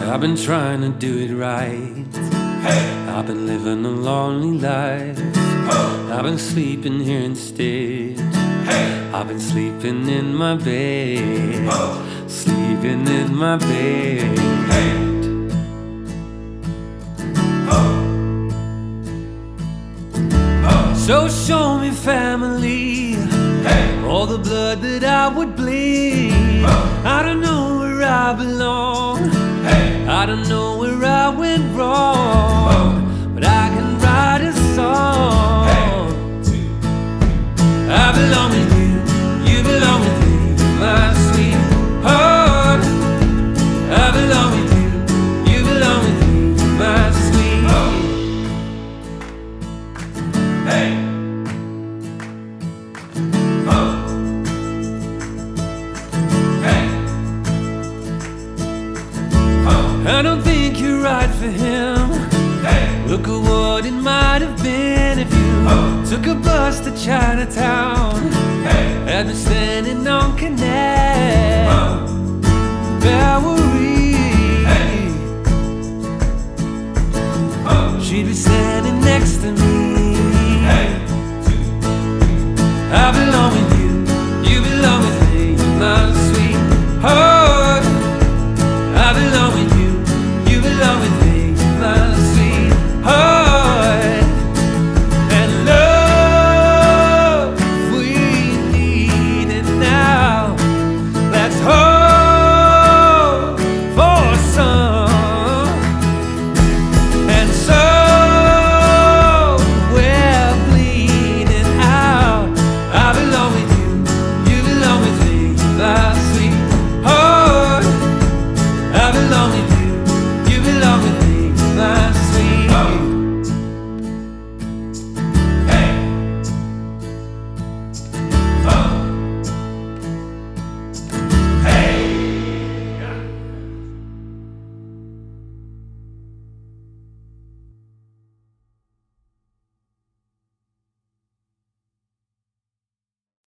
I've been trying to do it right. I've been living a lonely life. I've been sleeping here instead. I've been sleeping in my bed. Sleeping in my bed. So show me family, all the blood that I would bleed. I don't know where I belong. I don't know where I went wrong, but I can write a song. I belong with you, you belong with me, my sweetheart. I belong with you, you belong with me, my sweetheart. I don't think you're right for him. Look at what it might have been if you took a bus to Chinatown. Had me standing on Canal. There were